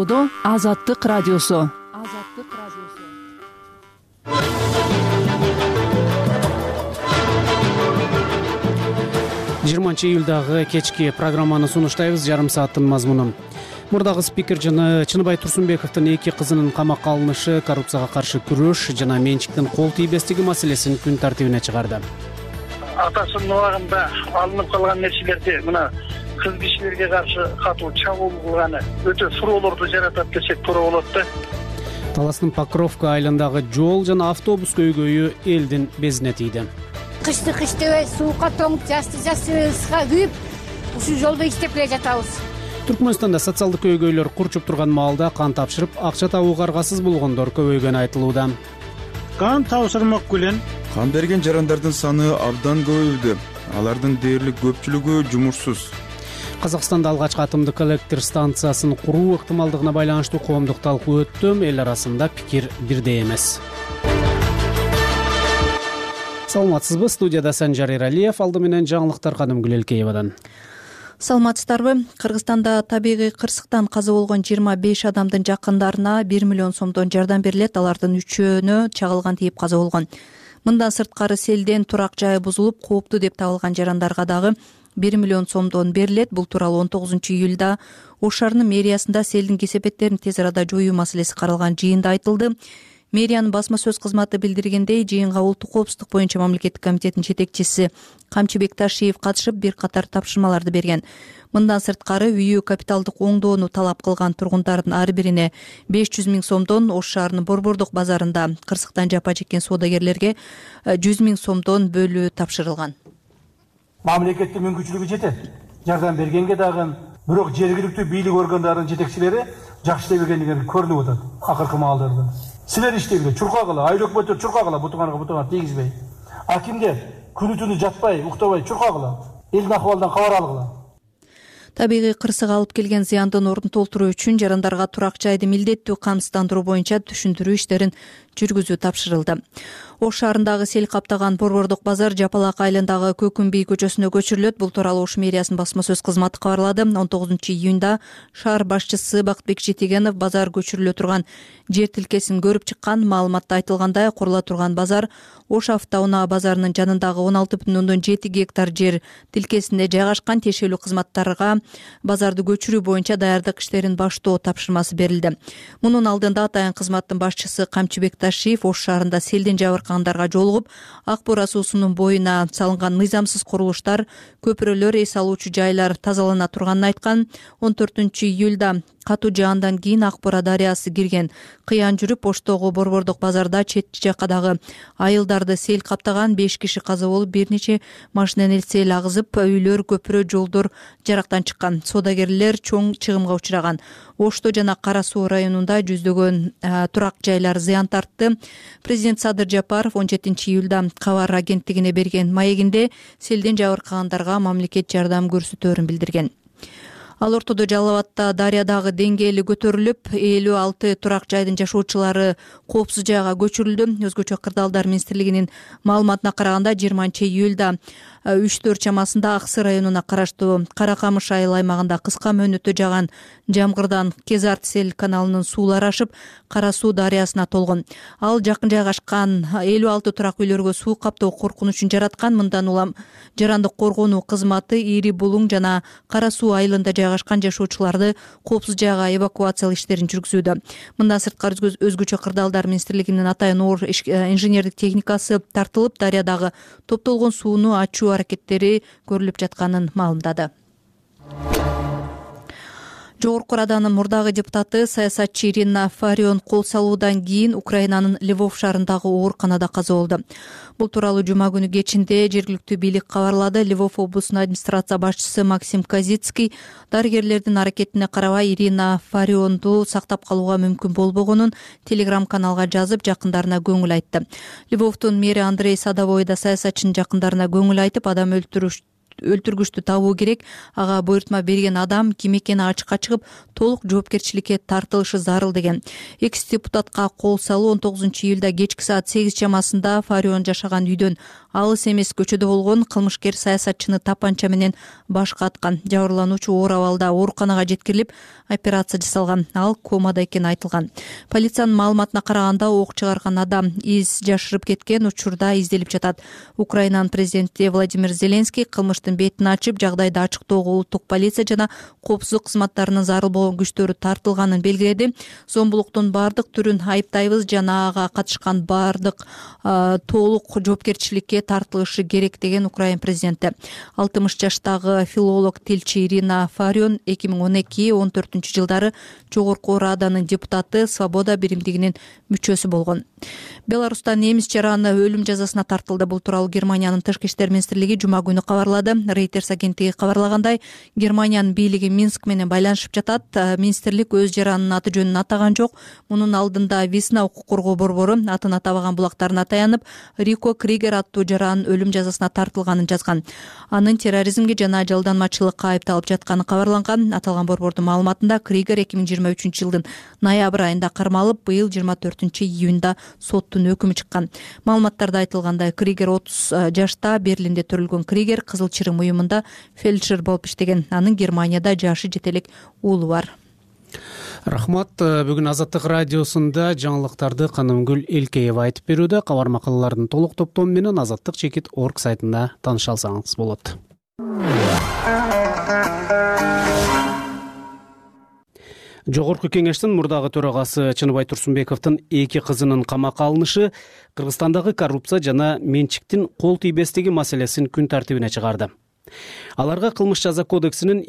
Чаршаудо Азаттык радиосу. 20-июлдагы кечки программаны сунуштайбыз. Жарым сааттын мазмунун. Мурдагы спикер жана Чыныбай Турсунбековдун 2 кызынын камакка алынышы, коррупцияга каршы күрөш жана менчиктин кол тийбестиги маселесин күн тартибине чыгарды. Атасынын убагында алынып калган нерселерди мына кыз кишилерге каршы катуу чабуул кылганы өтө суроолорду жаратат десек туура болот да. Таластын Покровка айылындагы жол жана автобус көйгөйү элдин безине тийди. Кышты суукка тоңуп жасты ысга күйүп ушул жолдо иштеп келе жатабыз. Түркмөнстанда социалдык көйгөйлөр курчуп турган маалда кан тапшырып, акча табууга аргасыз болгондор көбөйгөнү айтылууда. Кан тапшырмак менен кан берген жарандардын саны абдан көбөйдү. Алардын дээрлик көпчүлүгү жумушсуз. Казакстанда алгачкы атомдук электр станциясын куруу ыктымалдыгына байланыштуу коомдук талкуу өттү. Эл арасында пикир бирдей эмес. Саламатсызбы? Студияда Санжар Эралиев, алды менен жаңылыктар Кадымгүл Элкеевадан. Саламатсыздарбы? Кыргызстанда табигый кырсыктан каза болгон 25 адамдын жакындарына 1 миллион сомдон жардам берилет. Алардын 3-өө чагылган тийип каза болгон. Мындан сырткары селден турак жайы бузулуп, кооптуу деп табылган жарандарга дагы 1 миллион сомдон берилет. Бул тууралуу 19-июлда Ош шаарынын мэриясында селдин кесепеттерин тез арада жоюу маселеси каралган жыйында айтылды. Мэриянын басма сөз кызматы билдиргендей, жыйынга улуттук коопсуздук боюнча мамлекеттик комитеттин жетекчиси Камчыбек Ташиев катышып, бир катар тапшырмаларды берген. Мындан сырткары үйү капиталдык оңдоону талап кылган тургундардын ар бирине 500 000 сомдон, Ош шаарынын Борбордук базарында кырсыктан жапа чеккен соодагерлерге 100 000 сомдон бөлүү тапшырылган. Мамлекеттин мүмкүнчүлүгү жетет. Жардам бергенге дагы, бирок жергиликтүү бийлик органдарынын жетекчилери жакшы иштебегендиги көрүнүп атат акыркы маалдарда. Силер иштеңдер, чуркагыла, айыл өкмөттөр чуркагыла, бутуңарга тийгизбей. Акимдер күнү түнү жатпай, уктабай чуркагыла, элдин акыбалынан кабар алгыла. Табигый кырсык алып келген зыяндын ордун толтуруу үчүн жарандарга турак жайды милдеттүү камсыздандыруу боюнча түшүндүрүү иштерин жүргүзүү тапшырылды. Ош шаарындагы сел каптаган Борбордук базар Жапалак айылындагы Көкүмбий көчөсүнө көчүрүлөт. Бул тууралуу Ош мэриясынын басма сөз кызматы кабарлады. 19-июнда шаар башчысы Бактыбек Жетегенов базар көчүрүлө турган жер тилкесин көрүп чыккан. Маалыматта айтылгандай, курула турган базар Ош автоунаа базарынын жанындагы 16,7 гектар жер тилкесинде жайгашкан. Тиешелүү кызматтарга базарды көчүрүү боюнча даярдык иштерин баштоо тапшырмасы берилди. Мунун алдында атайын кызматтын башчысы Камчыбек Ташиев Ош шаарында селден жабыркагандарга жолугуп, Ак Бура суусунун боюна салынган мыйзамсыз курулуштар, көпүрөлөр, эс алуучу жайлар тазалана турганын айткан. 14-июлда катуу жаандан кийин Ак Бура дарыясы кирген. Кыян жүрүп, Оштогу Борбордук базарда чет жакадагы айылдарды сел каптаган. 5 киши каза болуп, бир нече машинанын сел агызып, үйлөр, көпүрө, жолдор жарактан чыккан. Соодагерлер чоң чыгымга учураган. Ошто жана Кара Суу районунда жүздөгөн турак жайлар зыян тартты. Президент Садыр Жапаров 17-июлда кабар агенттигине берген маегинде селден жабыркагандарга мамлекет жардам көрсөтөөрүн билдирген. Ал ортодо Жалал Абадта дарыядагы деңгээли көтөрүлүп, 56 турак жайдын жашоочулары коопсуз жайга көчүрүлдү. Өзгөчө Кырдаалдар министрлигинин маалыматына караганда 20-июлда 3-4 чамасында Аксы районуна караштуу Каракамыш айыл аймагында кыска мөөнөттө жааган жамгырдан Кезарт сел каналынын суулары ашып, Кара Суу дарыясына толгон. Ал жакын жайгашкан 56 турак үйлөргө суу каптоо коркунучун жараткан. Мындан улам жарандык коргонуу кызматы Ири Булуң жана Кара Суу айылында жайгашкан жашоочуларды коопсуз жайга эвакуациялоо иштерин жүргүзүүдө. Мындан сырткары өзгөчө Кырдаалдар министрлигинин атайын оор инженердик техникасы тартылып, дарыядагы топтолгон сууну ачуу аракеттери көрүлүп жатканын маалымдады. Жогорку Раданын мурдагы депутаты саясатчы Ирина Фарион кол салуудан кийин Украинанын Львов шаарындагы ооруканада каза болду. Бул тууралуу жума күнү кечинде жергиликтүү бийлик кабарлады. Львов облусунун администрация башчысы Максим Казицкий дарыгерлердин аракетине карабай Ирина Фарионду сактап калууга мүмкүн болбогонун телеграм-каналга жазып, жакындарына көңүл айтты. Львовдун мэри Андрей Садовой да саясатчынын жакындарына көңүл айтып, адам өлтүргүчтү табуу керек. Ага буйртма берген адам ким экени ачыкка чыгып, толук жоопкерчиликке тартылышы зарыл деген. Экс-депутатка кол салуу 19-июлда кечки саат 8 чамасында Фарион жашаган үйдөн алыс эмес көчөдө болгон. Кылмышкер саясатчыны тапанча менен башка аткан. Жабырлануучу оор абалда ооруканага жеткирилип, операция жасалган. Ал комада экени айтылган. Полициянын маалыматына караганда, ок чыгарган адам из жашырып кеткен, учурда изделип жатат. Украинанын президенти Владимир Зеленский кылмыштын бетин ачып, жагдайды ачыктоого улуттук полиция жана коопсуздук кызматтарынын зарыл болгон күчтөрү тартылганын белгиледи. Зомбулуктун бардык түрүн айыптайбыз жана ага катышкан бардык толук жоопкерчиликке тартылышы керек деген Украин президенти. 60 жаштагы филолог, тилчи Ирина Фарион 2012-14 жылдары Жогорку Раданын депутаты, Свобода биримдигинин мүчөсү болгон. Беларустан немис жараны өлүм жазасына тартылды. Бул тууралуу Германиянын тышкы иштер министрлиги жума күнү кабарлады. Reuters агенттиги кабарлагандай, Германиянын бийлиги Минск менен байланышып жатат. Министрлик өз жаранынын аты жөнүн атаган жок. Мунун алдында Висна укук коргоо борбору атын атабаган булактарына таянып, Рико Кригер аттуу жаранын өлүм жазасына тартылганын жазган. Анын терроризмге жана жалданмачылыкка айыпталып жатканы кабарланган. Аталган борбордун маалыматында Кригер 2023 жылдын ноябрь айында кармалып, быйыл 24-июнда соттун өкүмү чыккан. Маалыматтарда айтылгандай, Кригер 30 жашта, Берлинде төрөлгөн Кригер Кызыл Чырым уюмунда фельдшер болуп иштеген. Анын Германияда жашы жетелик уулу бар. Рахмат. Бүгүн Азаттык радиосунда жаңылыктарды Канымгүл Элкеева айтып берүүдө. Кабар макалалардын толук топтому менен azattik.org сайтында тааныша алсаңыз болот. Жогорку кеңештин мурдагы төрагасы Чыныбай Турсунбековдун 2 кызынын камакка алынышы Кыргызстандагы коррупция жана менчиктин кол тийбестиги маселесин күн тартибине чыгарды. Аларга кылмыш жаза кодексинин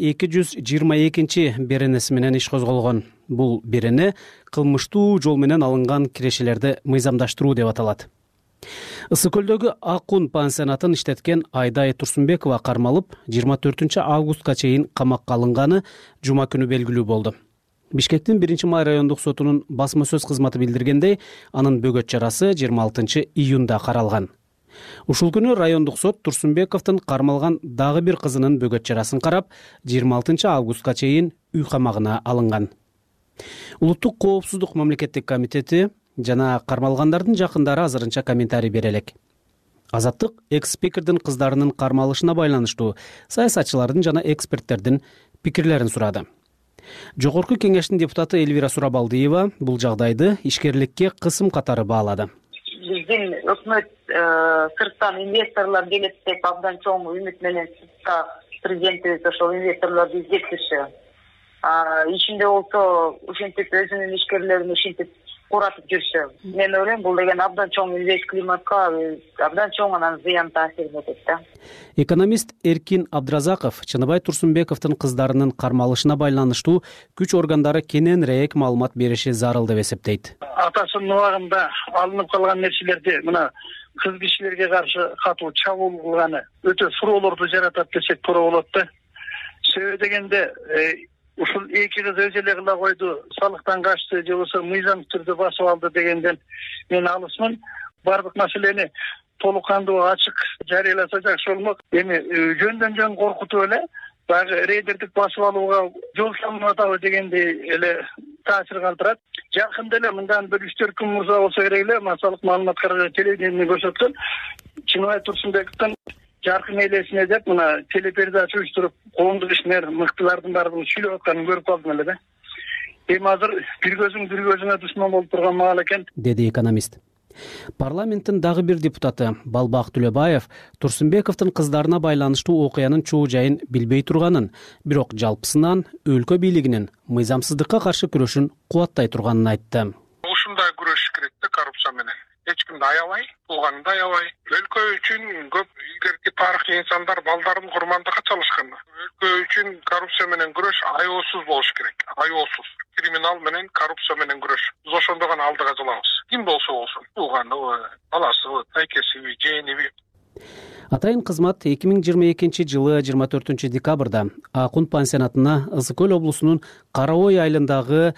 222 беренеси менен иш козголгон. Бул берене кылмыштуу жол менен алынган кирешелерди мыйзамдаштыруу деп аталат. Ысык-Көлдөгү Акун пансионатын иштеткен Айдай Турсунбекова кармалып, 24 августка чейин камакка алынганы жума күнү белгилүү болду. Бишкектин 1-май райондук сотунун басма сөз кызматы билдиргендей, анын бөгөт чарасы 26 июнда каралган. Ушул күнү райондук сот Турсунбековдун кармалган дагы бир кызынын бөгөт чарасын карап, 26 августка чейин үй камагына алынган. Улуттук коопсуздук мамлекеттик комитети жана кармалгандардын жакындары азырынча комментарий бере элек. Азаттык экс-спикердин кыздарынын кармалышына байланыштуу саясатчылардын жана эксперттердин пикирлерин сурады. Жогорку кеңештин депутаты Элвира Сурабалдиева бул жагдайды ишкерликке кысым катары баалады. Биздин өкмөт сырттан инвесторлор келет деп абдан чоң үмүт менен президентибиз ошол инвесторлорду издептирчү. Ичинде болсо ушинтип өзүнүн ишкерлерин ушинтип куратып жүрчү. Мен ойлойм, бул деген абдан чоң инвест климатка абдан чоң анан зыян таасирин этет да. Экономист Эркин Абдразаков Чыныбай Турсунбековдун кыздарынын кармалышына байланыштуу күч органдары кененирээк маалымат бериши зарыл деп эсептейт. Атасынын убагында алынып калган нерселерди мына кыз кишилерге каршы катуу чабуул кылганы өтө суроолорду жаратат десек туура болот да. Себеби дегенде ушул 2 кыз өз эле кыла койду, салыктан качты же болбосо мыйзам түрдө басып алды дегенден мен алысмын. Бардык маселени толук кандуу ачык жарыяласа жакшы болмок. Эми жөндөн жөн коркутуп эле баягы рейдердик басып алууга жол салынып атабы дегендей эле таасир калтырат. Жакында эле мындан 3-4 күн мурда болсо керек эле массалык маалыматтарга телевидение көрсөткөн Чыныбай Турсунбековдун жаркын элесине деп мына телепередача уюштуруп коомдук ишмер мыктылардын баардыгын сүйлөп атканын көрүп калдым эле да. Эми азыр бир көзүңө душман болуп турган маал экен, деди экономист. Парламенттин дагы бир депутаты Балбак Түлөбаев Турсунбековдун кыздарына байланыштуу окуянын чоо жайын билбей турганын, бирок жалпысынан өлкө бийлигинин мыйзамсыздыкка каршы күрөшүн кубаттай турганын айтты. Ушундай күрөш керек да коррупция менен. Эч кимди аябай, тууганын да аябай. Өлкө үчүн көп илгерки тарыхый инсандар балдарын курмандыкка чалышкан. Өлкө үчүн коррупция менен күрөш аеосуз болуш керек. Аеосуз. Криминал менен коррупция менен күрөш. Биз ошондо гана алдыга жылабыз. Ким болсо болсун. Тууганыбы, баласыбы, тайкесиби, жээниби. Атайын кызмат 2022 жылы 24 декабрда Акун пансионатына Ысык-Көл облусунун Караой айылындагы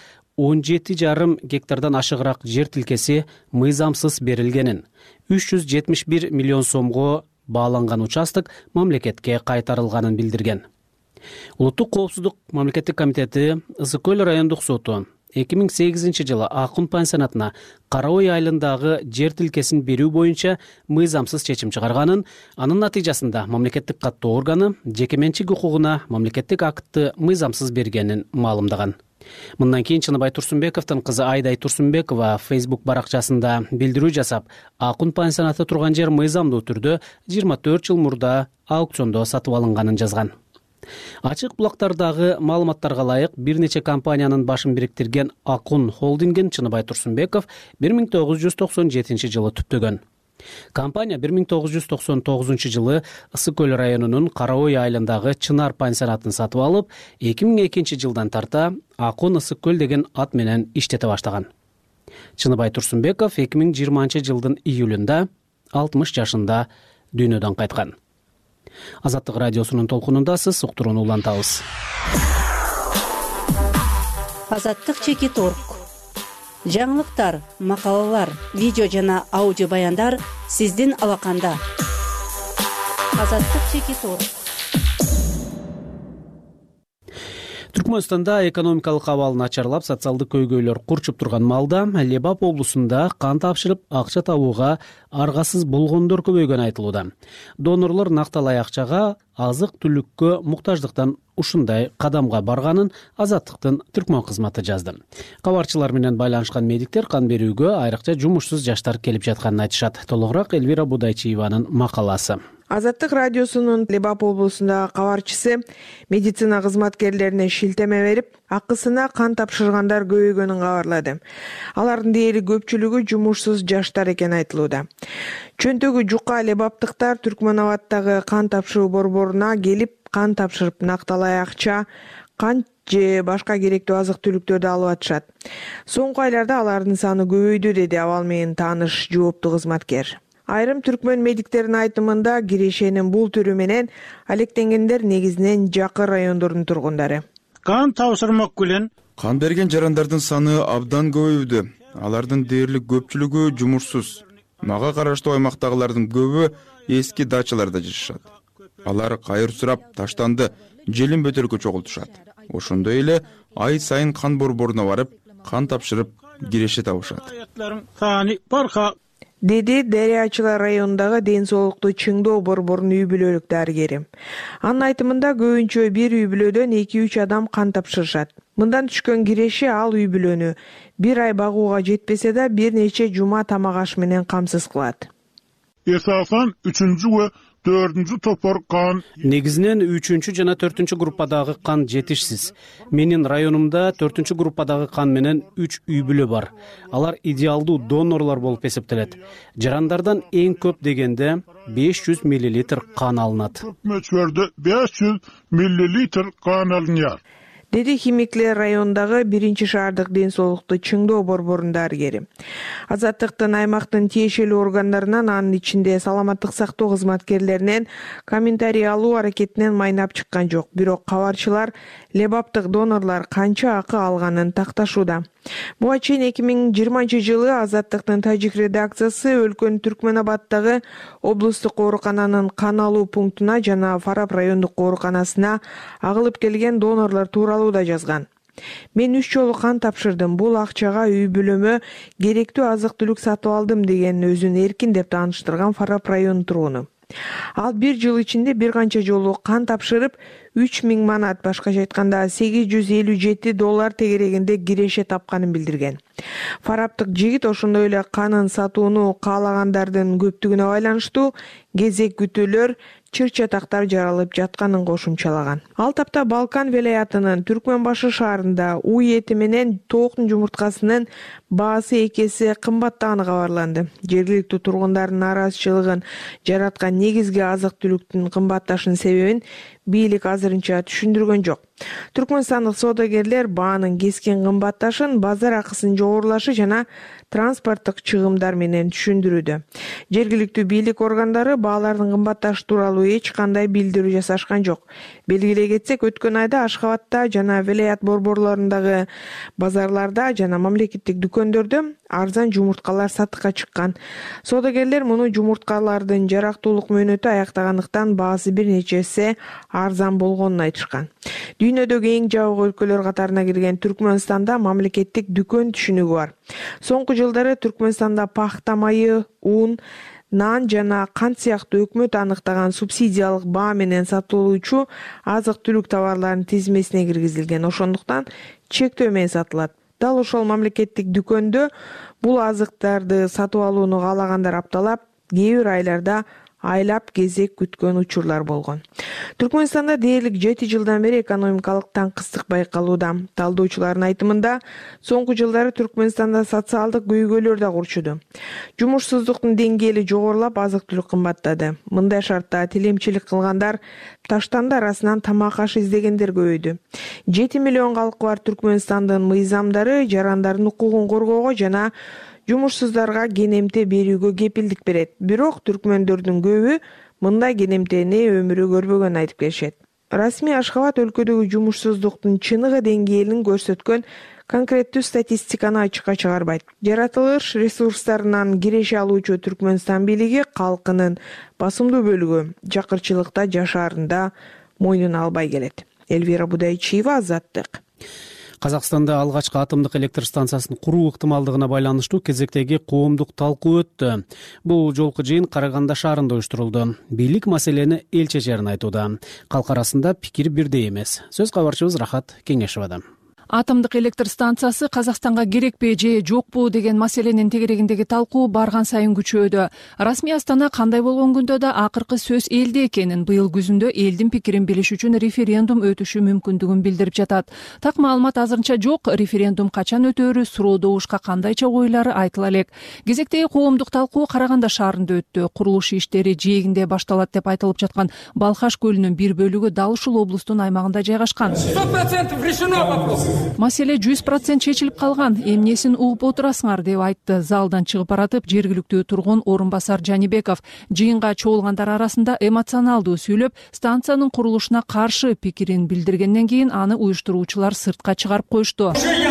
17,5 гектардан ашыгыраак жер тилкеси мыйзамсыз берилгенин, 371 миллион сомго бааланган участок мамлекетке кайтарылганын билдирген. Улуттук коопсуздук мамлекеттик комитети Ысык көл райондук соту 2008-жылы Акун пансионатына Кара Ой айылындагы жер тилкесин берүү боюнча мыйзамсыз чечим чыгарганын, анын натыйжасында мамлекеттик каттоо органы жеке менчик укугуна мамлекеттик актты мыйзамсыз бергенин маалымдаган. Мындан кийин Чыныбай Турсунбековдун кызы Айдай Турсунбекова Facebook баракчасында билдирүү жасап, Акун пансионаты турган жер мыйзамдуу түрдө 24 жыл мурда аукциондо сатып алынганын жазган. Ачык булактардагы маалыматтарга ылайык бир нече компаниянын башын бириктирген Акун холдингин Чыныбай Турсунбеков 1997 жылы түптөгөн. Компания 1999 жылы Ысык көл районунун Кара Ой айылындагы Чынар пансионатын сатып алып, 2002 жылдан тарта Акун Ысык көл деген ат менен иштете баштаган. Чыныбай Турсунбеков 2020 жылдын июлунда 60 жашында дүйнөдөн кайткан. Азаттык радиосунун толкунунда сиз уктурууну улантабыз. Азаттык чекит.org. Жаңылыктар, макалалар, видео жана аудио баяндар сиздин алаканда. Азаттык чекит.org. Түркмөнстанда экономикалык абал начарлап, социалдык көйгөйлөр курчуп турган маалда Лебап облусунда кан тапшырып, акча табууга аргасыз болгондор көбөйгөнү айтылууда. Донорлор накталай акчага, азык-түлүккө муктаждыктан ушундай кадамга барганын Азаттыктын Түркмөн кызматы жазды. Кабарчылар менен байланышкан медиктер кан берүүгө айрыкча жумушсуз жаштар келип жатканын айтышат. Толугураак Элвира Будайчиеванын макаласы. Азаттык радиосунун Лебап облусундагы кабарчысы медицина кызматкерлерине шилтеме берип, акысына кан тапшыргандар көбөйгөнүн кабарлады. Алардын дээрлик көпчүлүгү жумушсуз жаштар экени айтылууда. Чөнтөгү жука лебаптыктар Түркмөн абаттагы кан тапшыруу борборуна келип, кан тапшырып, накталай акча, кан же башка керектүү азык-түлүктөрдү алып атышат. Соңку айларда алардын саны көбөйдү, деди абал менен тааныш жооптуу кызматкер. Айрым түркмөн медиктеринин айтымында кирешенин бул түрү менен алектенгендер негизинен жакын райондордун тургундары. Кан тапшырмак менен кан берген жарандардын саны абдан көбөйдү. Алардын дээрлик көпчүлүгү жумушсуз. Мага караштуу аймактагылардын көбү эски дачаларда жашашат. Алар кайыр сурап, таштанды, желин бөтөлкө чогултушат. Ошондой эле ай сайын кан борборуна барып, кан тапшырып, киреше табышат. Деди Дарыячылар районундагы ден соолукту чыңдоо борборунун үй бүлөлүк дарыгери. Анын айтымында көбүнчө бир үй бүлөдөн 2-3 адам кан тапшырышат. Мындан түшкөн киреше ал үй бүлөнү бир ай багууга жетпесе да бир нече жума тамак аш менен камсыз кылат. Эсасан 3-cü we 4-cü topor kan. Негизинен 3-cü жана 4-cü группадагы кан жетишсиз. Менин районумда 4-cü группадагы кан менен 3 үй бүлө бар. Алар идеалдуу донорлор болуп эсептелет. Жарандардан эң көп дегенде 500 мл кан алынат. Мөчөрдө 500 мл кан алынат. Деди Химиклер районундагы 1-шаардык ден соолукту чыңдоо борборунун дарыгери. Азаттыктын аймактын тиешелүү органдарынан, анын ичинде саламаттык сактоо кызматкерлеринен комментарий алуу аракетинен майнап чыккан жок. Бирок кабарчылар лебаптык донорлор канча акы алганын такташууда. Буга чейин 2020 жылы Азаттыктын тажик редакциясы өлкөнүн Түркмөн абаттагы облустук оорукананын кан алуу пунктуна жана Фарап райондук ооруканасына агылып келген донорлор тууралуу да жазган. Мен 3 жолу кан тапшырдым. Бул акчага үй бүлөмө керектүү азык-түлүк сатып алдым деген өзүн эркин деп тааныштырган Фарап районунун тургуну. Ал 1 жыл ичинде бир канча жолу кан тапшырып, 3000 манат, башкача айтканда $857 тегерегинде киреше тапканын билдирген. Фараптык жигит ошондой эле канын сатууну каалагандардын көптүгүнө байланыштуу кезек күтүүлөр, чыр-чатактар жаралып жатканын кошумчалаган. Ал тапта Балкан велаятынын Түркмөн башы шаарында уй эти менен тооктун жумурткасынын баасы 2 эсе кымбаттаганы кабарланды. Жергиликтүү тургундардын нааразычылыгын жараткан негизги азык-түлүктүн кымбатташынын себебин бийлик азырынча түшүндүргөн жок. Түркмөнстандык соодагерлер баанын кескин кымбатташын, базар акысынын жогорулашы жана транспорттук чыгымдар менен түшүндүрүүдө. Жергиликтүү бийлик органдары баалардын кымбатташы тууралуу эч кандай билдирүү жасашкан жок. Белгилей кетсек, өткөн айда Ашхабадта жана Велаят борборлорундагы базарларда жана мамлекеттик дүкөндөрдө арзан жумурткалар сатыкка чыккан. Соодагерлер муну жумурткалардын жарактуулук мөөнөтү аяктагандыктан баасы бир нече эсе арзан болгонун айтышкан. Дүйнөдөгү эң жабык өлкөлөр катарына кирген Түркмөнстанда мамлекеттик дүкөн түшүнүгү бар. Соңку жылдары Түркмөнстанда пахта майы, ун, нан жана кант сыяктуу өкмөт аныктаган субсидиялык баа менен сатылуучу азык-түлүк товарларынын тизмесине киргизилген. Ошондуктан чектөө менен сатылат. Дал ошол мамлекеттик дүкөндө бул азыктарды сатып алууну каалагандар апталап, кээ бир айларда айлап кезек күткөн учурлар болгон. Түркмөнстанда дээрлик 7 жылдан бери экономикалык таңкыстык байкалууда. Талдоочулардын айтымында, соңку жылдары Түркмөнстанда социалдык көйгөйлөр да курчуду. Жумушсуздуктун деңгээли жогорулап, азык-түлүк кымбаттады. Мындай шартта тилемчилик кылгандар таштанды арасынан тамак аш издегендер көбөйдү. 7 миллион калкы бар Түркмөнстандын мыйзамдары жарандардын укугун коргоого жана жумушсуздарга кенемте берүүгө кепилдик берет. Бирок түркмөндөрдүн көбү мындай кенемтени өмүрү көрбөгөнүн айтып келишет. Расмий Ашхабад өлкөдөгү жумушсуздуктун чыныгы деңгээлин көрсөткөн конкреттүү статистиканы ачыкка чыгарбайт. Жаратылыш ресурстарынан киреше алуучу Түркмөнстан бийлиги калкынын басымдуу бөлүгү жакырчылыкта жашаарында мойнуна албай келет. Эльвира Будайчиева, Азаттык. Казакстанда алгачкы атомдук электр станциясын куруу ыктымалдыгына байланыштуу кезектеги коомдук талкуу өттү. Бул жолку жыйын Караганда шаарында уюштурулду. Бийлик маселени эл чечерин айтууда. Калк арасында пикир бирдей эмес. Сөз кабарчыбыз Рахат Кеңешовада. Атомдук электр станциясы Казакстанга керекпи же жокпу деген маселенин тегерегиндеги талкуу барган сайын күчөдү. Расмий Астана кандай болгон күндө да акыркы сөз элде экенин, быйыл күзүндө элдин пикирин билиш үчүн референдум өтүшү мүмкүндүгүн билдирип жатат. Так маалымат азырынча жок. Референдум качан өтөөрү суроо добушка кандайча ойлары айтыла элек. Кезектеги коомдук талкуу Караганда шаарында өттү. Курулуш иштери жээгинде башталат деп айтылып жаткан Балхаш көлүнүн бир бөлүгү дал ушул облустун аймагында жайгашкан. 100% решено вопрос. Маселе 100% чечилип калган. Эмнесин угуп отурасыңар деп айтты залдан чыгып баратып жергиликтүү тургун орун басар Жанибеков. Жыйынга чогулгандар арасында эмоционалдуу сүйлөп, станциянын курулушуна каршы пикирин билдиргенден кийин аны уюштуруучулар сыртка чыгарып коюшту.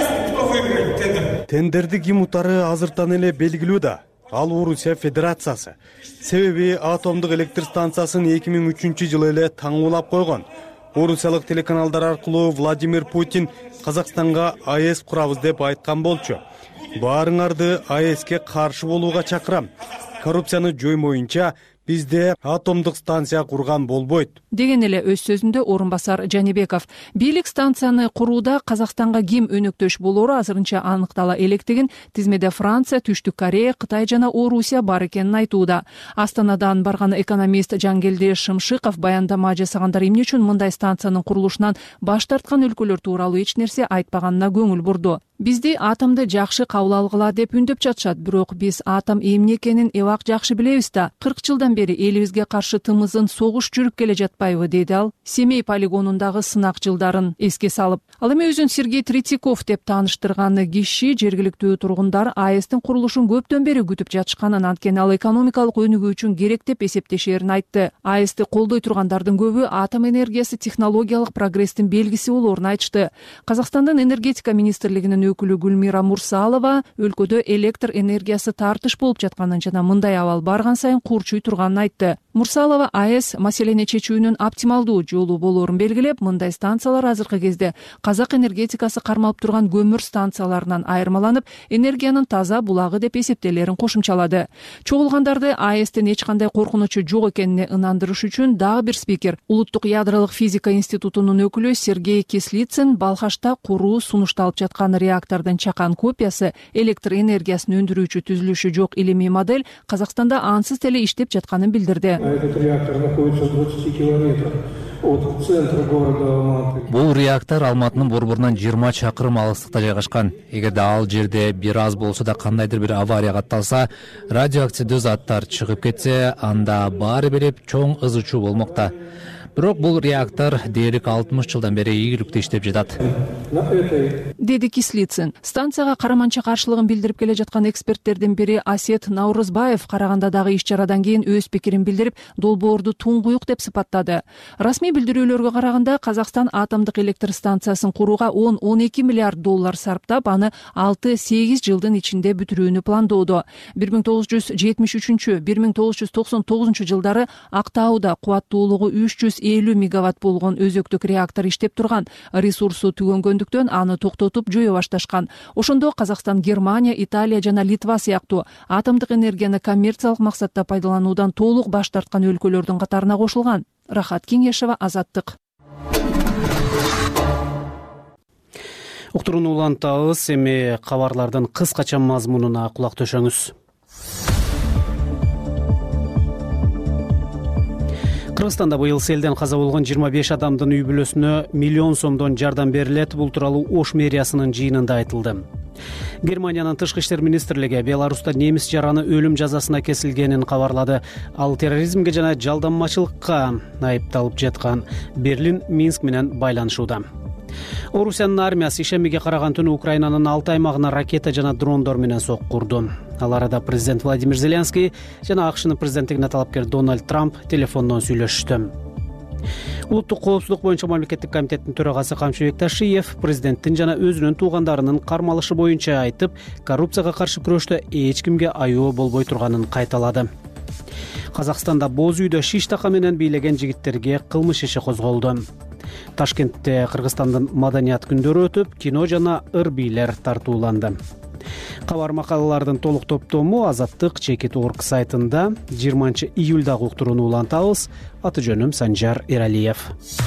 Тендерди ким утары азыртан эле белгилүү да. Ал Орусия Федерациясы. Себеби атомдук электр станциясын 2003 жылы эле таңуулап койгон. Орусиялык телеканалдар аркылуу Владимир Путин Казакстанга АЭС курабыз деп айткан болчу. Баарыңарды АЭСке каршы болууга чакырам. Коррупцияны жоймоюнча бизде атомдук станция курган болбойт деген эле өз сөзүндө орун басар Жанибеков. Бийлик станцияны курууда Казакстанга ким өнөктөш болоору азырынча аныктала электигин, тизмеде Франция, Түштүк Корея, Кытай жана Орусия бар экенин айтууда. Астанадан барган экономист Жангелди Шымшыков баяндама жасагандар эмне үчүн мындай станциянын курулушунан баш тарткан өлкөлөр тууралуу эч нерсе айтпаганына көңүл бурду. Бизди атомду жакшы кабыл алгыла деп үндөп жатышат, бирок биз атом эмне экенин эбак жакшы билебиз да. 40 жылдан бери элибизге каршы тымызын согуш жүрүп келе жатпайбы, деди ал Семей полигонундагы сынак жылдарын эске салып. Ал эми өзүн Сергей Третьяков деп тааныштырган киши жергиликтүү тургундар АЭСтин курулушун көптөн бери күтүп жатышканын, анткени ал экономикалык өнүгүү үчүн керек деп эсептешерин айтты. АЭСти колдой тургандардын көбү атом энергиясы технологиялык прогресстин белгиси болоорун айтышты. Казакстандын энергетика министрлигинин өкүлү Гүлмира Мурсалова өлкөдө электр энергиясы тартыш болуп жатканын жана мындай абал барган сайын курчуй турганын айтты. Мурсалова АЭС маселени чечүүнүн оптималдуу жолу болоорун белгилеп, мындай станциялар азыркы кезде казак энергетикасы кармалып турган көмүр станцияларынан айырмаланып, энергиянын таза булагы деп эсептелерин кошумчалады. Чогулгандарды АЭСтен эч кандай коркунучу жок экенине ынандырыш үчүн дагы бир спикер, Улуттук ядролук физика институтунун өкүлү Сергей Кислицын Балхашта куруу сунушталып жаткан реактордун чакан копиясы, электр энергиясын өндүрүүчү түзүлүшү жок илимий модель Казакстанда ансыз эле иштеп жатканын билдирди. Этот реактор находится в 20 километрах от центра города Алматы. Бул реактор Алматынын борборунан 20 чакырым алыстыкта жайгашкан. Эгерде ал жерде бир аз болсо да кандайдыр бир авария катталса, радиоактивдүү заттар чыгып кетсе, анда баары бир чоң ызычуу болмокта. Бирок бул реактор дээрлик 60 жылдан бери ийгиликтүү иштеп жатат, деди Кислицын. Станцияга караманча каршылыгын билдирип келе жаткан эксперттердин бири Асет Наурызбаев Карагандадагы иш-чарадан кийин өз пикирин билдирип, долбоорду туңгуюк деп сыпаттады. Расмий билдирүүлөргө караганда, Казакстан атомдук электр станциясын курууга 10-12 миллиард доллар сарптап, аны 6-8 жылдын ичинде бүтүрүүнү пландоодо. 1973-1999 жылдары Актауда кубаттуулугу 350 мегаватт болгон өзөктүк реактор иштеп турган. Ресурсу түгөнгөндүктөн аны токтотуп жое башташкан. Ошондо Казакстан, Германия, Италия жана Литва сыяктуу атомдук энергияны коммерциялык максатта пайдалануудан толук баш тарткан өлкөлөрдүн катарына кошулган. Рахат Кеңешева, Азаттык. Уктурууну улантабыз, эми кабарлардын кыскача мазмунуна кулак төшөңүз. Кыргызстанда быйыл селден каза болгон 25 адамдын үй бүлөсүнө миллион сомдон жардам берилет. Бул тууралуу Ош мэриясынын жыйынында айтылды. Германиянын тышкы иштер министрлиги Беларуста немис жараны өлүм жазасына кесилгенин кабарлады. Ал терроризмге жана жалданмачылыкка айыпталып жаткан. Берлин Минск менен байланышууда. Орусиянын армиясы ишемиге караган түнү Украинанын 6 аймагына ракета жана дрондор менен соккурду. Ал арада президент Владимир Зеленский жана АКШнын президенттигине талапкер Дональд Трамп телефондон сүйлөшүштү. Улуттук коопсуздук боюнча мамлекеттик комитеттин төрагасы Камчыбек Ташиев президенттин жана өзүнүн туугандарынын кармалышы боюнча айтып, коррупцияга каршы күрөштө эч кимге аюу болбой турганын кайталады. Казакстанда боз үйдө шиш така менен бийлеген жигиттерге кылмыш иши козголду. Ташкентте Кыргызстандын маданият күндөрү өтүп, кино жана ыр бийлер тартууланды. Кабар макалалардын толук топтому Азаттык Чекит.org сайтында 20 июлдагы уктурууну улантабыз. Аты жөнүм Санжар Эралиев.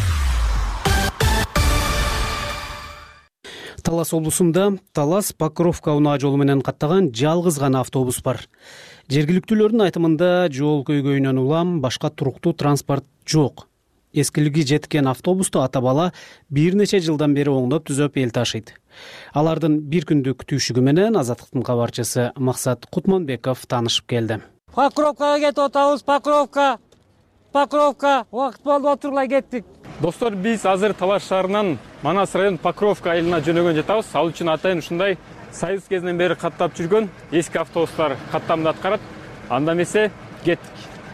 Талас облусунда Талас Покровка унаа жолу менен каттаган жалгыз гана автобус бар. Жергиликтүүлөрдүн айтымында жол көйгөйүнөн улам башка туруктуу транспорт жок. Эскилиги жеткен автобусту ата бала бир нече жылдан бери оңдоп түзөп эл ташыйт. Алардын бир күндүк түйшүгү менен Азаттыктын кабарчысы Максат Кутманбеков таанышып келди. Покровкага кетип атабыз, Покровка. Убакыт болду, отурлай кеттик. Достор, биз азыр Талаш шаарынан Манас район Покровка айылына жөнөгөн жатабыз. Ал үчүн атайын ушундай Союз кезинен бери каттап жүргөн эски автобустар каттамды аткарат. Анда эмесе кеттик.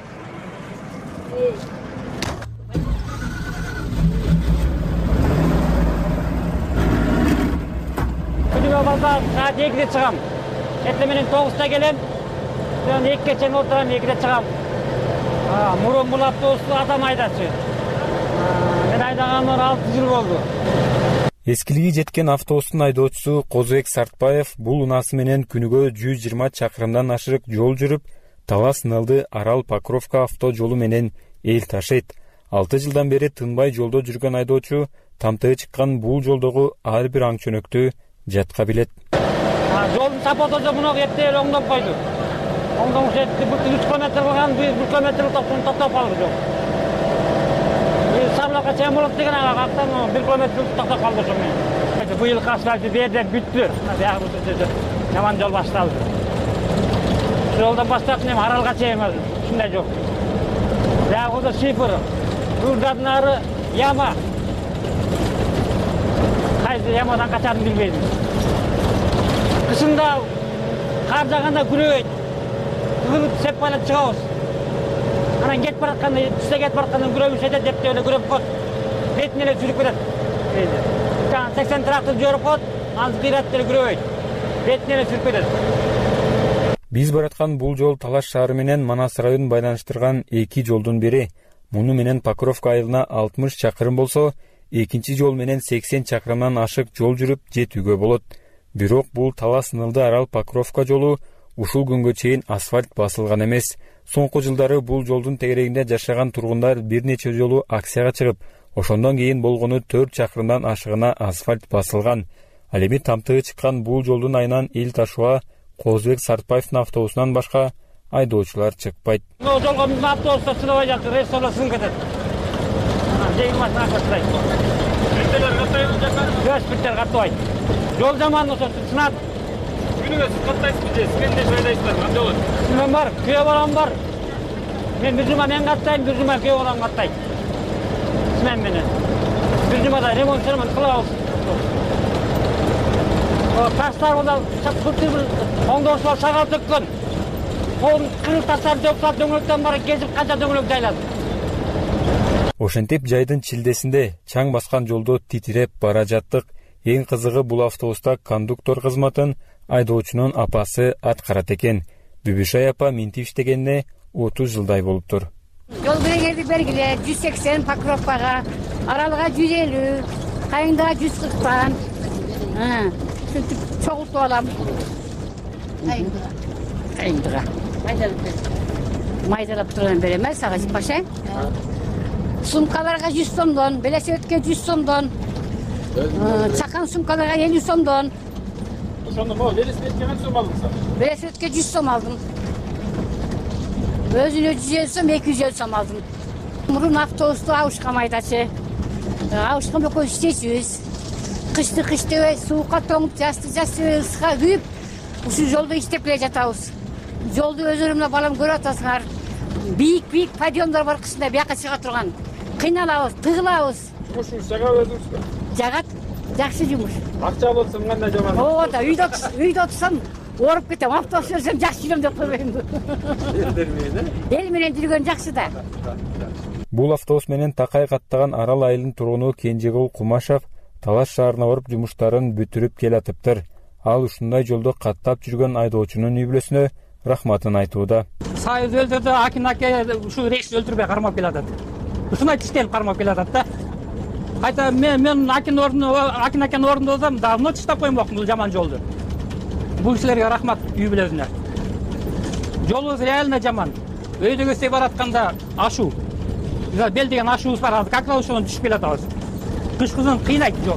Күнүгө базар саат 2-де чыгам. Эртең менен 9-да келем. Мен 2-ге чейин отурам, 2-де чыгам. Мурун бул автобусту адам айдачы. Мен айдаганыма 6 жыл болду. Эскилиги жеткен автобустун айдоочусу Козбек Сартбаев бул унаасы менен күнүгө 120 чакырымдан ашык жол жүрүп, Талас Нылды Арал Покровка авто жолу менен эл ташыйт. 6 жылдан бери тынбай жолдо жүргөн айдоочу тамтыгы чыккан бул жолдогу ар бир аң чөнөктү жатка билет. Жолдун сапатысы муну эптеп оңдоп койду. Оңдоңуш этти 3 км болгон 1 км токтоп калды жол. Сарлакка чейин болот деген актан 1 км токтоп калды ошо менен. Быйыл асфальты берде бүттү. Биягы жаман жол башталды. Жолдон баштап эми Аралга чейин ушундай жол. Биягы да шифр. Бурдадын ары яма. Кайсы ямадан качарын билбейм. Кышында кар жааганда күрөйт. Кылып сеп байлап чыгабыз. Анан кетип баратканда, түстө кетип баратканда күрөбүш этет деп эле күрөп коет. Бетине эле жүрүп кетет. 80 трактор жүрүп коет, анын кыйрат деле күрөбөйт. Бетине эле жүрүп кетет. Биз бараткан бул жол Талаш шаары менен Манас районун байланыштырган эки жолдун бири. Муну менен Покровка айылына 60 чакырым болсо, экинчи жол менен 80 чакырымдан ашык жол жүрүп жетүүгө болот. Бирок бул Талас Нылды Арал Покровка жолу ушул күнгө чейин асфальт басылган эмес. Соңку жылдары бул жолдун тегерегинде жашаган тургундар бир нече жолу акцияга чыгып, ошондон кийин болгону 4 чакырымдан ашыгына асфальт басылган. Ал эми тамтыгы чыккан бул жолдун айынан эл ташууга Козбек Сартбаевдин автобусунан башка айдоочулар чыкпайт. Жолго автобустар чыгабай жатыр, рейсолор сынып кетет. Жеңил машина каттайт. Биттер каттайбы жакка? Жок, биттер каттабайт. Жол жаман ошо сынат. Күнүгө сиз каттайсызбы же? Сиз эмне жайдайсыздар? Кандай болот? Мен бар, күйөө балам бар. Мен бир жума мен каттайм, бир жума күйөө балам каттайт. смена менен бир жумада ремонт кылабыз. Таштар мына оңдоочулар шагал төккөн. Ол кырыл таштарды төксөп дөңгөлөктөн бара кезип канча дөңгөлөк жайлады. Ошентип жайдын чилдесинде чаң баскан жолдо титиреп бара жаттык. Эң кызыгы бул автобуста кондуктор кызматын айдоочунун апасы аткарат экен. Бүбүшай апа минтип иштегенине 30 жылдай болуптур. Жол белгилерди бергиле 180 Покровкага, Аралга 150, Кайындага 140тан. Сөйтүп чогултуп алам. Кайындага. Майдалап турган берем сага Паша. Сумкаларга 100 сомдон, велосипедке 100 сомдон. Чакан сумкаларга 50 сомдон. Ошондо могу велосипедке канча сом алдыңыз? Велосипедке 100 сом алдым. Өзүнө 150 сом, 250 сом алдым. Мурун автобусту абышкамайдачы. Абышкам экөө иштейсиз. Кышты кыштебей, суукка тоңуп, жазды ысыга күйүп, ушул жолдо иштеп эле жатабыз. Жолду өзүм менен балам көрүп атасыңар. Бийик подъемдор бар кышында бияка чыга турган. Кыйналабыз, тыгылабыз. Жумушуңуз жагабы өзүңүзгө? Жагат, жакшы жумуш. Акча алып атсам кандай жаман? Оода, үйдө отурсам ооруп кетем, автобус жүрсөм жакшы жүрөм деп койбойм. Эл менен жүргөн жакшы да. Бул автобус менен Такай каттаган Арал айылынын тургуну Кенжегул Кумашев Талаш шаарына барып жумуштарын бүтүрүп келатыптыр. Ал ушундай жолдо каттап жүргөн айдоочунун үй бүлөсүнө рахматын айтууда. Сайыз өлтүрдү, Акин ушу рейс өлтүрбөй кармап келатат. Ушундай тиштелип кармап келатат да. Кайта мен Акин ордунда болсом, давно тиштеп коймокмун бул жаман жолду. Бул кишилерге рахмат үй бүлөсүнө. Жолубуз реально жаман. Өйдөгө сей баратканда ашуу. Бел деген ашуубуз бар, азыр как раз ошондон түшүп келатабыз. Кышкызын кыйнайт жол.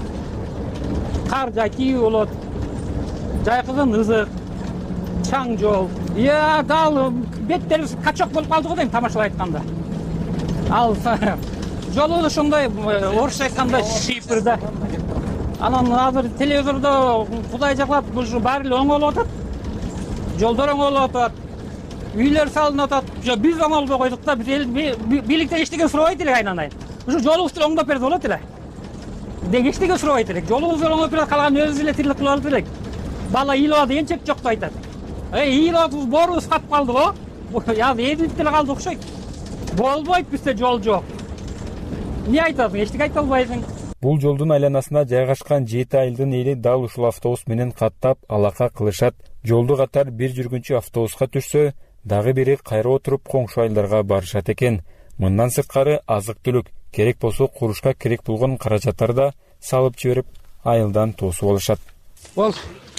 Кар жай тийүү болот. Жайкызын ызык, чаң жол. Дал беттерибиз качок болуп калды го дейм тамашалап айтканда. Ал жолу ошондой орусча айтканда шипыр да. Анан азыр телевизордо Кудай жаклап ушу баары эле оңолуп атат. Жолдор оңолуп атат. Үйлөр салынып атат. Биз оңолбой койдук да, бийликтен эчтеке сурабайт элек айнан-айын. Ушу жолубузду оңдоп берсе болот эле. Деги эчтеке сурабайт элек. Жолубузду оңдоп берсе калган өзүбүз эле тирлик кылып алат элек. Бала ыйлап атат, энчек жок деп айтат. Ыйлап боорубуз катып калды го. Азыр эдилип деле калды окшойт. Болбойт бизде жол жок. Эмне айтасың? Эчтеке айта албайсың. Бул жолдун айланасына жайгашкан 7 айылдын эли дал ушул автобус менен каттап алака кылышат. Жолду катар бир жүргүнчү автобуска түшсө, дагы бири кайра отуруп коңшу айылдарга барышат экен. Мындан сырткары азык-түлүк, керек болсо курушка керек болгон каражаттарды да салып жиберип, айылдан тоосуп алышат. Болду.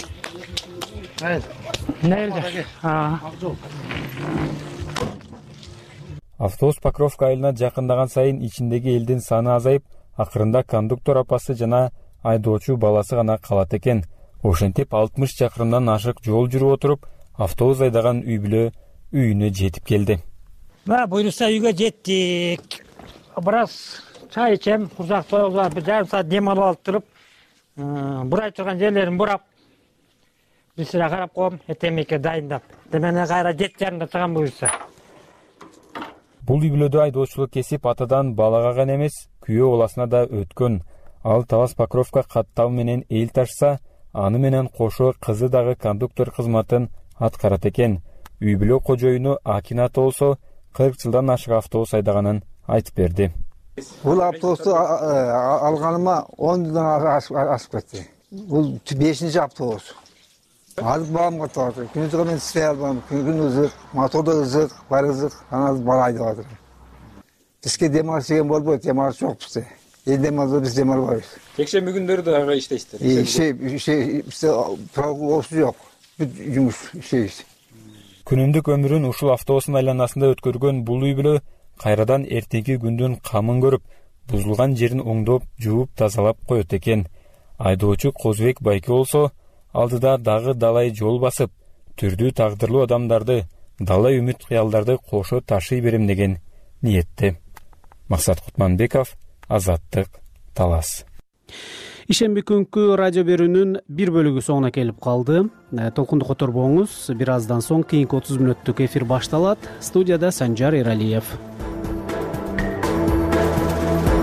Автобус Покровка айылына жакындаган сайын ичиндеги элдин саны азайып, акырында кондуктор апасы жана айдоочу баласы гана калат экен. Ошентип 60 чакырымдан ашык жол жүрүп отуруп, автобус айдаган үй бүлө үйүнө жетип келди. Буйруса үйгө жеттик. Бир аз чай ичем, курсак тоюлган, бир жарым саат дем алып алып туруп, бурай турган жерлерин бурап, бир сыра карап коем, этемеке дайындап. Демене кайра 7:30 чыгам буйруса. Бул үй бүлөдө айдоочулук кесип атадан балага гана эмес, күйөө баласына да өткөн. Ал Талас Покровка каттал менен эл ташса, аны менен кошо кызы дагы кондуктор кызматын аткарат экен. Үй бүлө кожоюну Акинат болсо 40 жылдан ашык автобус айдаганын айтып берди. Бул автобусту алганыма 10 жылдан ашып кетти. Бул 5-чи автобус. Азыр балам катып атат. Күнүзгө мен сыйа албайм. Күн ызык, мотордо ызык, бар ызык, анан бала айдап атат. Бизге демалыш деген болбойт, демалыш жок бизде. Демалышта биз демалбайбыз. Жекшемби күндөрү дагы иштейсиздер. Бизде прогулоосу жок. Бүт жумуш иштейбиз. Күнүмдүк өмүрүн ушул автобустун айланасында өткөргөн бул үй бүлө кайрадан эртеңки күндүн камын көрүп, бузулган жерин оңдоп, жууп, тазалап коет экен. Айдоочу Козбек Байке болсо, алдыда дагы далай жол басып, түрдүү тагдырлуу адамдарды, далай үмүт кыялдарды кошо ташый берем деген ниетте. Максат Кутманбеков, Азаттык, Талас. Ишемби күnkү радио берүүнүн бир бөлүгү соңуна келип калды. Толкунду которбоңуз. Бир аздан соң кийинки 30 мүнөттүк эфир башталат. Студияда Санжар Эралиев.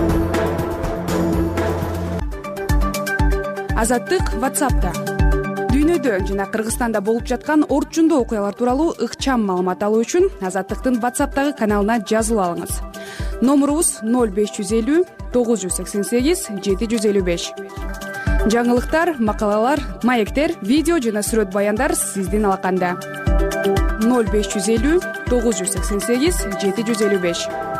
Азаттык WhatsApp'та. Дүйнөдө жана Кыргызстанда болуп жаткан орчундуу окуялар тууралуу ыкчам маалымат алуу үчүн Азаттыктын WhatsApp'тагы каналына жазылып алыңыз. Номурубуз 0550 988 755. Жаңылыктар, макалалар, маектер, видео жана сүрөт баяндар сиздин алаканда. 0550 988 755.